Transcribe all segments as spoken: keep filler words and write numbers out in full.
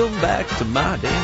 Welcome back to my damn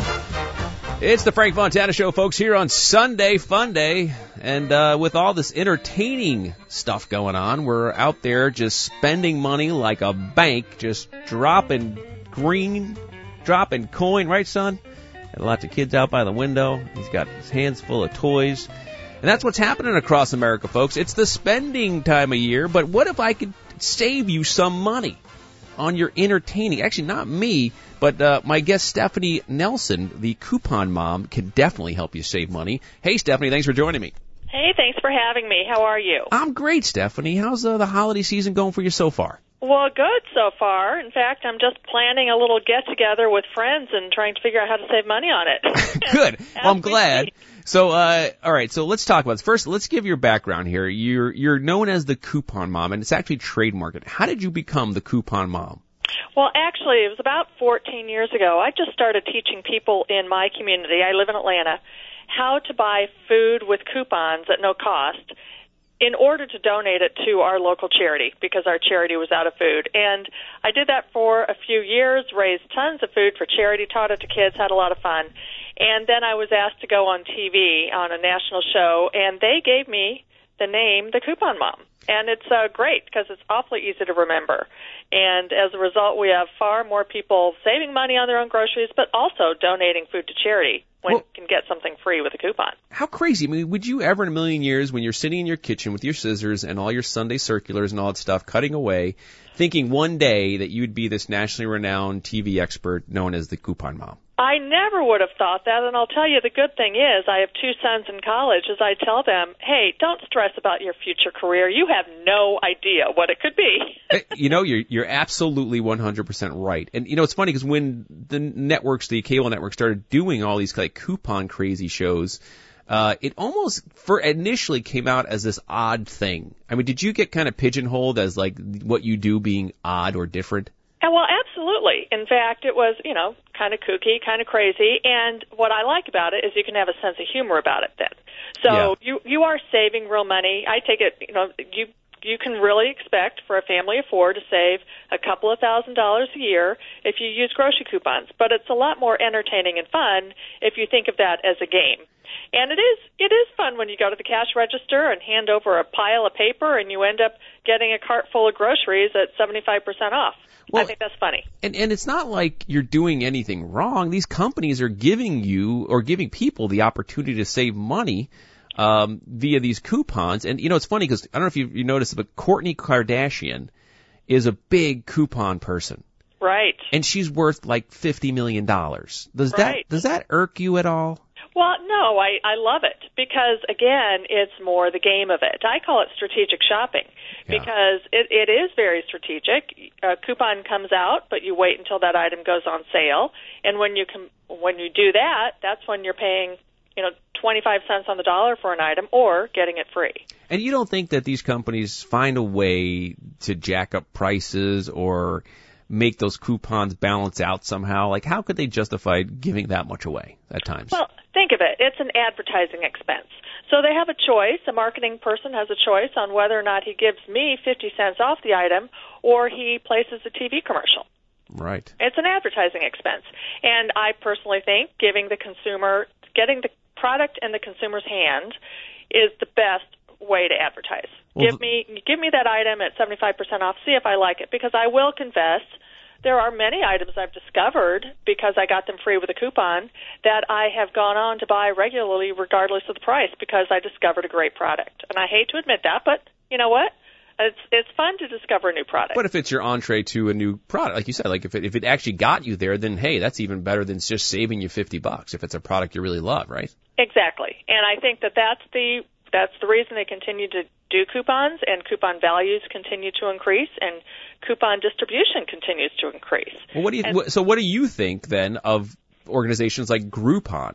show. It's the Frank Fontana Show, folks, here on Sunday Fun Day. And uh, with all this entertaining stuff going on, we're out there just spending money like a bank, just dropping green, dropping coin, right, son? Got lots of kids out by the window. He's got his hands full of toys. And that's what's happening across America, folks. It's the spending time of year, but what if I could save you some money on your entertaining? Actually, not me, but uh, my guest Stephanie Nelson, the coupon mom, can definitely help you save money. Hey, Stephanie, thanks for joining me. Hey, thanks for having me. How are you? I'm great, Stephanie. How's uh, the holiday season going for you so far? Well, good so far. In fact, I'm just planning a little get-together with friends and trying to figure out how to save money on it. Good. Well, I'm glad. So, uh, all right, so let's talk about this. First, let's give your background here. You're you're known as the coupon mom, and it's actually trademarked. How did you become the coupon mom? Well, actually, it was about fourteen years ago. I just started teaching people in my community, I live in Atlanta, how to buy food with coupons at no cost in order to donate it to our local charity, because our charity was out of food. And I did that for a few years, raised tons of food for charity, taught it to kids, had a lot of fun. And then I was asked to go on T V on a national show, and they gave me the name the Coupon Mom. And it's uh, great because it's awfully easy to remember. And as a result, we have far more people saving money on their own groceries, but also donating food to charity when well, you can get something free with a coupon. How crazy. I mean, would you ever in a million years, when you're sitting in your kitchen with your scissors and all your Sunday circulars and all that stuff, cutting away, thinking one day that you'd be this nationally renowned T V expert known as the Coupon Mom? I never would have thought that, and I'll tell you the good thing is I have two sons in college. As I tell them, hey, don't stress about your future career. You have no idea what it could be. You know, you're you're absolutely one hundred percent right. And, you know, it's funny because when the networks, the cable networks started doing all these like coupon crazy shows, uh, it almost for initially came out as this odd thing. I mean, did you get kind of pigeonholed as like what you do being odd or different? Well, absolutely. In fact, it was, you know, kind of kooky, kind of crazy. And what I like about it is you can have a sense of humor about it then. So yeah. you you are saving real money. I take it, you know, you you can really expect for a family of four to save a couple of thousand dollars a year if you use grocery coupons. But it's a lot more entertaining and fun if you think of that as a game. And it is it is fun when you go to the cash register and hand over a pile of paper and you end up getting a cart full of groceries at seventy-five percent off. Well, I think that's funny. And and it's not like you're doing anything wrong. These companies are giving you or giving people the opportunity to save money um, via these coupons. And, you know, it's funny because I don't know if you, you noticed, but Kourtney Kardashian is a big coupon person. Right. And she's worth like fifty million dollars. Does right. that does that irk you at all? Well, no, I, I love it because, again, it's more the game of it. I call it strategic shopping yeah. because it, it is very strategic. A coupon comes out, but you wait until that item goes on sale. And when you com- when you do that, that's when you're paying, you know, twenty-five cents on the dollar for an item or getting it free. And you don't think that these companies find a way to jack up prices or make those coupons balance out somehow? Like, how could they justify giving that much away at times? Well, think of it. It's an advertising expense. So they have a choice. A marketing person has a choice on whether or not he gives me fifty cents off the item or he places a T V commercial. Right. It's an advertising expense. And I personally think giving the consumer, getting the product in the consumer's hand is the best way to advertise. Well, give me give me that item at seventy-five percent off, see if I like it. Because I will confess, there are many items I've discovered because I got them free with a coupon that I have gone on to buy regularly regardless of the price because I discovered a great product. And I hate to admit that, but you know what? It's it's fun to discover a new product. But if it's your entree to a new product, like you said, like if it, if it actually got you there, then hey, that's even better than just saving you fifty bucks if it's a product you really love, right? Exactly. And I think that that's the That's the reason they continue to do coupons, and coupon values continue to increase, and coupon distribution continues to increase. Well, what do you? And, so, what do you think then of organizations like Groupon?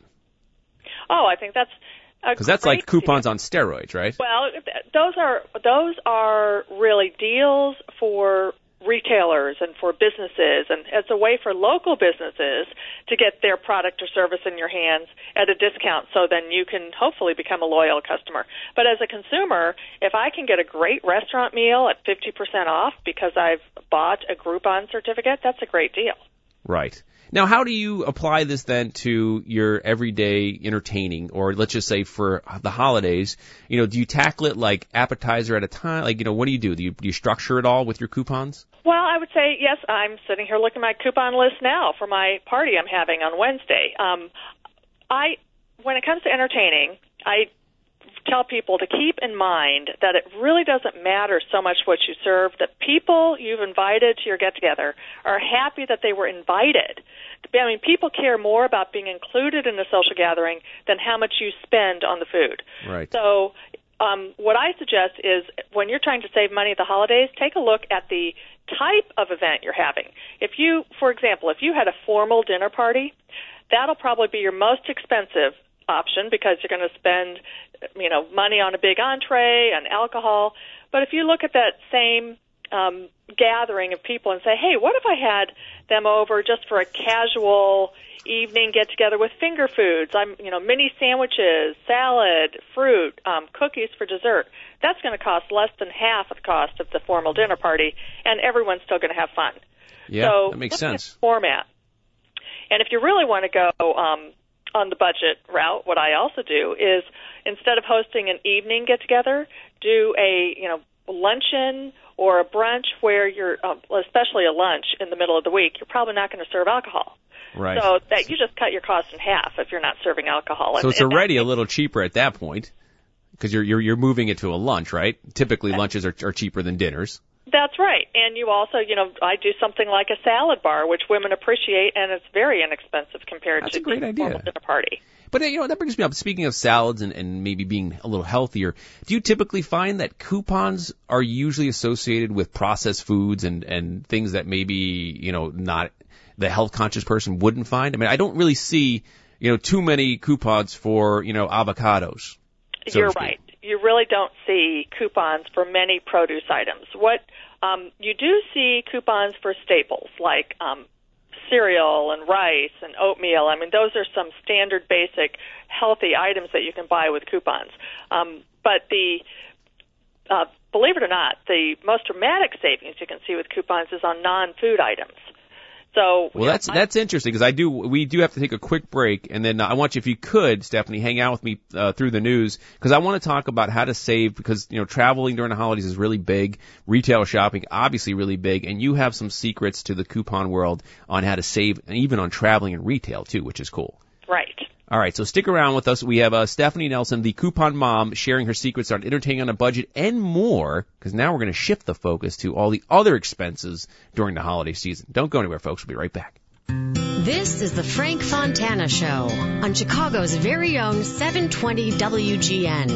Oh, I think that's because that's like coupons on steroids, right? Well, those are those are really deals for retailers and for businesses, and it's a way for local businesses to get their product or service in your hands at a discount, so then you can hopefully become a loyal customer. But as a consumer, if I can get a great restaurant meal at fifty percent off because I've bought a Groupon certificate, that's a great deal. Right. Now, how do you apply this then to your everyday entertaining, or let's just say for the holidays? You know, do you tackle it like appetizer at a time? Like, you know, what do you do? Do you, do you structure it all with your coupons? Well, I would say, yes, I'm sitting here looking at my coupon list now for my party I'm having on Wednesday. Um, I, when it comes to entertaining, I tell people to keep in mind that it really doesn't matter so much what you serve. The people you've invited to your get-together are happy that they were invited. I mean, people care more about being included in a social gathering than how much you spend on the food. Right. So um, what I suggest is when you're trying to save money at the holidays, take a look at the type of event you're having. If you, for example, if you had a formal dinner party, that'll probably be your most expensive option because you're going to spend, you know, money on a big entree and alcohol. But if you look at that same um, gathering of people and say, hey, what if I had them over just for a casual evening get-together with finger foods? I'm, you know, mini sandwiches, salad, fruit, um, cookies for dessert. That's going to cost less than half of the cost of the formal dinner party, and everyone's still going to have fun. Yeah, so that makes look at sense. the format. And if you really want to go um, on the budget route, what I also do is instead of hosting an evening get-together, do a, you know, luncheon or a brunch where you're, uh, especially a lunch in the middle of the week, you're probably not going to serve alcohol. Right. So that you just cut your cost in half if you're not serving alcohol. So and, it's and already a little cheaper at that point because you're you're you're moving it to a lunch, right? Typically, lunches are, are cheaper than dinners. That's right. And you also, you know, I do something like a salad bar, which women appreciate, and it's very inexpensive compared That's to a great a idea. formal dinner party. But, you know, that brings me up. Speaking of salads and, and maybe being a little healthier, do you typically find that coupons are usually associated with processed foods and, and things that maybe, you know, not the health-conscious person wouldn't find? I mean, I don't really see, you know, too many coupons for, you know, avocados. So You're right. You really don't see coupons for many produce items. What um, you do see coupons for staples like um, cereal and rice and oatmeal. I mean, those are some standard, basic, healthy items that you can buy with coupons. Um, but the uh, believe it or not, the most dramatic savings you can see with coupons is on non-food items. So, well, that's that's interesting because I do we do have to take a quick break, and then I want you, if you could, Stephanie, hang out with me uh, through the news because I want to talk about how to save because you know traveling during the holidays is really big, retail shopping obviously really big, and you have some secrets to the coupon world on how to save, and even on traveling and retail too, which is cool. Right. All right, so stick around with us. We have uh, Stephanie Nelson, the coupon mom, sharing her secrets on entertaining on a budget and more, because now we're going to shift the focus to all the other expenses during the holiday season. Don't go anywhere, folks. We'll be right back. This is the Frank Fontana Show on Chicago's very own seven twenty W G N.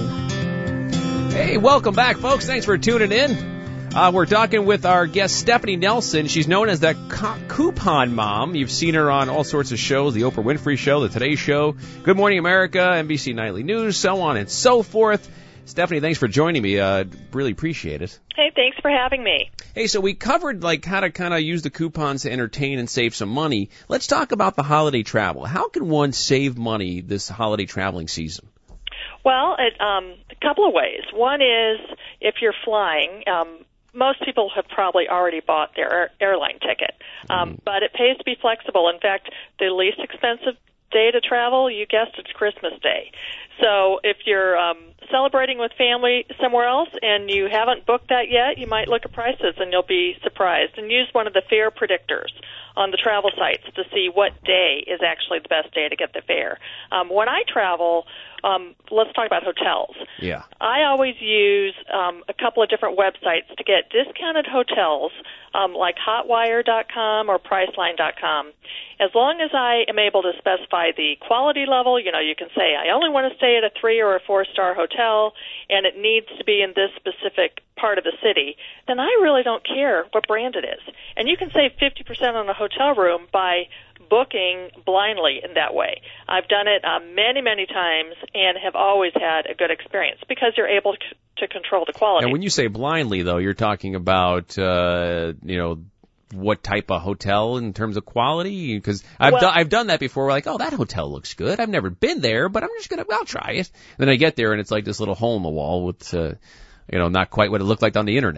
Hey, welcome back, folks. Thanks for tuning in. Uh, we're talking with our guest, Stephanie Nelson. She's known as the co- coupon mom. You've seen her on all sorts of shows, the Oprah Winfrey Show, the Today Show, Good Morning America, N B C Nightly News, so on and so forth. Stephanie, thanks for joining me. Uh, really appreciate it. Hey, thanks for having me. Hey, so we covered like how to kind of use the coupons to entertain and save some money. Let's talk about the holiday travel. How can one save money this holiday traveling season? Well, it, um, a couple of ways. One is if you're flying, um, most people have probably already bought their air- airline ticket, um, mm. but it pays to be flexible. In fact, the least expensive day to travel, you guessed it's Christmas Day. So if you're um, celebrating with family somewhere else and you haven't booked that yet, you might look at prices and you'll be surprised. And use one of the fare predictors on the travel sites to see what day is actually the best day to get the fare. Um, when I travel, um, let's talk about hotels. Yeah. I always use um, a couple of different websites to get discounted hotels, um, like hotwire dot com or priceline dot com. As long as I am able to specify the quality level, you know, you can say I only want to stay at a three or a four-star hotel, and it needs to be in this specific part of the city, then I really don't care what brand it is. And you can save fifty percent on a hotel room by booking blindly in that way. I've done it uh, many, many times and have always had a good experience because you're able to, to control the quality. And when you say blindly, though, you're talking about, uh, you know, what type of hotel in terms of quality? Because I've, well, do, I've done that before. We're like, oh, that hotel looks good. I've never been there, but I'm just going to, I'll try it. And then I get there and it's like this little hole in the wall with, uh, you know, not quite what it looked like on the internet.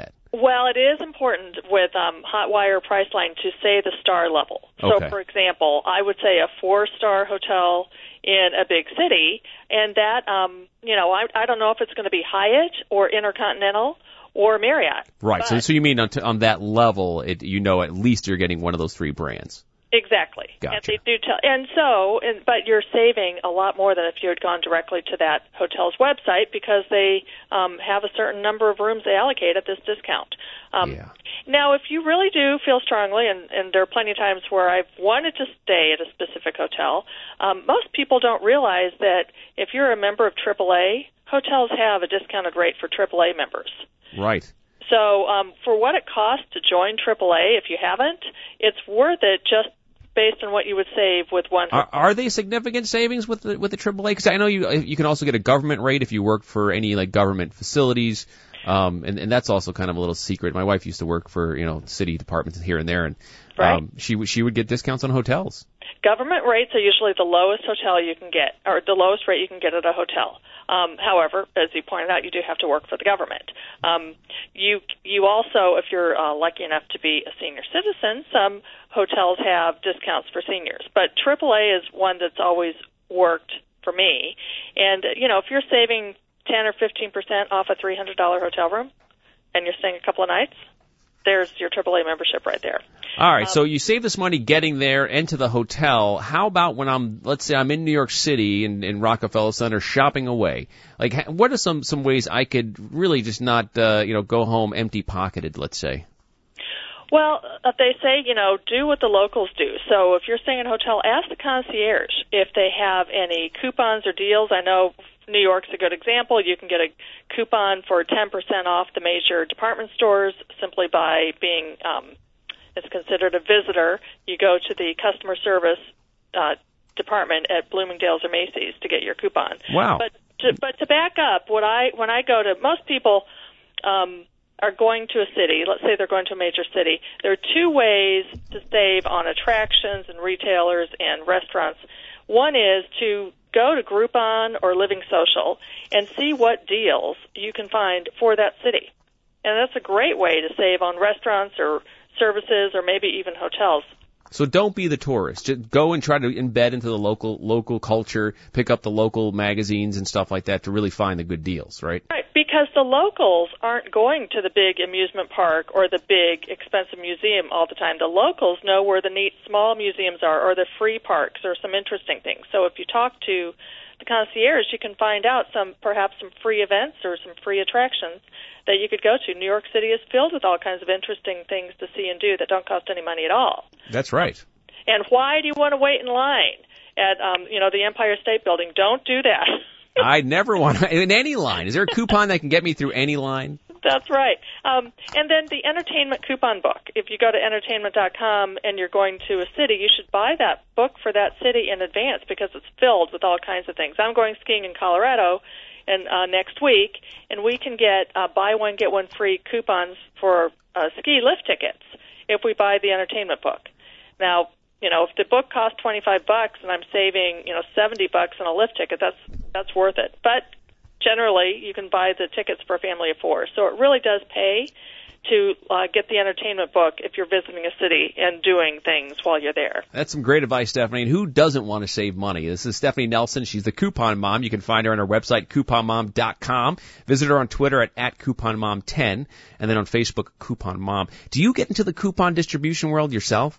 Well, it is important with um, Hotwire Priceline to say the star level. So, Okay. for example, I would say a four-star hotel in a big city, and that, um, you know, I, I don't know if it's going to be Hyatt or Intercontinental or Marriott. Right. So, But- so you mean on, t- on that level, it, you know at least you're getting one of those three brands. Exactly. Gotcha. And they do tell, and so, and, but you're saving a lot more than if you had gone directly to that hotel's website because they um, have a certain number of rooms they allocate at this discount. Um, Yeah. Now, if you really do feel strongly, and, and there are plenty of times where I've wanted to stay at a specific hotel, um, most people don't realize that if you're a member of triple A, hotels have a discounted rate for triple A members. Right. So um, for what it costs to join triple A, if you haven't, it's worth it just based on what you would save with one. Are, are they significant savings with the with the triple A? Because I know you you can also get a government rate if you work for any like government facilities, um, and and that's also kind of a little secret. My wife used to work for you know city departments here and there, and Right. um, she would she would get discounts on hotels. Government rates are usually the lowest hotel you can get, or the lowest rate you can get at a hotel. Um, however, as you pointed out, you do have to work for the government. Um, you you also, if you're uh, lucky enough to be a senior citizen, some hotels have discounts for seniors. But triple A is one that's always worked for me. And, you know, if you're saving ten or fifteen percent off a three hundred dollars hotel room and you're staying a couple of nights, there's your triple A membership right there. All right, Um, so you save this money getting there and to the hotel. How about when I'm, let's say I'm in New York City in, in Rockefeller Center shopping away? Like, ha- what are some, some ways I could really just not, uh, you know, go home empty-pocketed, let's say? Well, uh, they say, you know, do what the locals do. So if you're staying in a hotel, ask the concierge if they have any coupons or deals. I know New York's a good example. You can get a coupon for ten percent off the major department stores simply by being um, it's considered a visitor. You go to the customer service uh, department at Bloomingdale's or Macy's to get your coupon. Wow. But to, but to back up, what I when I go to most people um, are going to a city. Let's say they're going to a major city. There are two ways to save on attractions and retailers and restaurants. One is to go to Groupon or Living Social and see what deals you can find for that city. And that's a great way to save on restaurants or services or maybe even hotels. So don't be the tourist. Just go and try to embed into the local local culture, pick up the local magazines and stuff like that to really find the good deals, right? Right, because the locals aren't going to the big amusement park or the big expensive museum all the time. The locals know where the neat small museums are or the free parks or some interesting things. So if you talk to the concierge, you can find out some perhaps some free events or some free attractions that you could go to. New York City is filled with all kinds of interesting things to see and do that don't cost any money at all. That's right. And why do you want to wait in line at um, you know the Empire State Building? Don't do that. I never want to, in any line. Is there a coupon that can get me through any line? That's right. Um, and then the entertainment coupon book. If you go to entertainment dot com and you're going to a city, you should buy that book for that city in advance because it's filled with all kinds of things. I'm going skiing in Colorado and uh, next week, and we can get uh, buy one, get one free coupons for uh, ski lift tickets if we buy the entertainment book. Now, you know, if the book costs twenty-five bucks and I'm saving, you know, seventy bucks on a lift ticket, that's that's worth it. But generally, you can buy the tickets for a family of four. So it really does pay to uh, get the entertainment book if you're visiting a city and doing things while you're there. That's some great advice, Stephanie. And who doesn't want to save money? This is Stephanie Nelson. She's the Coupon Mom. You can find her on our website, coupon mom dot com. Visit her on Twitter at, at coupon mom ten, and then on Facebook, Coupon Mom. Do you get into the coupon distribution world yourself?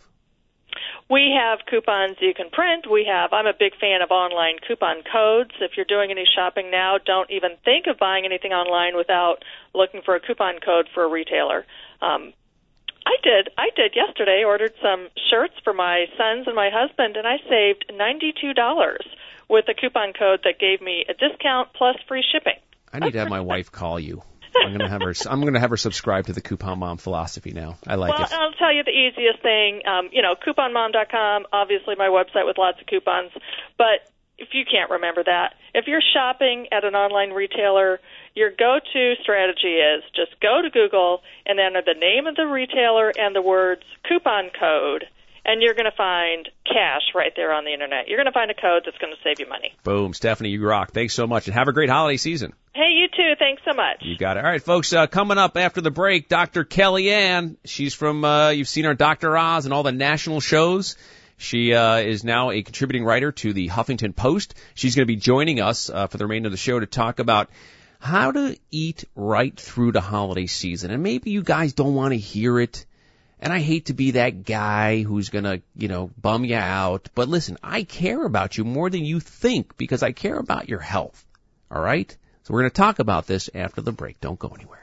We have coupons you can print. We have, I'm a big fan of online coupon codes. If you're doing any shopping now, don't even think of buying anything online without looking for a coupon code for a retailer. Um, I did. I did yesterday, ordered some shirts for my sons and my husband, and I saved ninety-two dollars with a coupon code that gave me a discount plus free shipping. I need to have my wife call you. I'm gonna have her. I'm gonna have her subscribe to the Coupon Mom philosophy now. I like well, it. I'll tell you the easiest thing. Um, you know, coupon mom dot com. Obviously, my website with lots of coupons. But if you can't remember that, if you're shopping at an online retailer, your go-to strategy is just go to Google and enter the name of the retailer and the words coupon code, and you're going to find cash right there on the Internet. You're going to find a code that's going to save you money. Boom. Stephanie, you rock. Thanks so much, and have a great holiday season. Hey, you too. Thanks so much. You got it. All right, folks, uh, coming up after the break, Doctor Kellyanne. She's from, uh, you've seen her Doctor Oz and all the national shows. She uh, is now a contributing writer to the Huffington Post. She's going to be joining us uh, for the remainder of the show to talk about how to eat right through the holiday season. And maybe you guys don't want to hear it. And I hate to be that guy who's going to, you know, bum you out. But listen, I care about you more than you think because I care about your health. All right? So we're going to talk about this after the break. Don't go anywhere.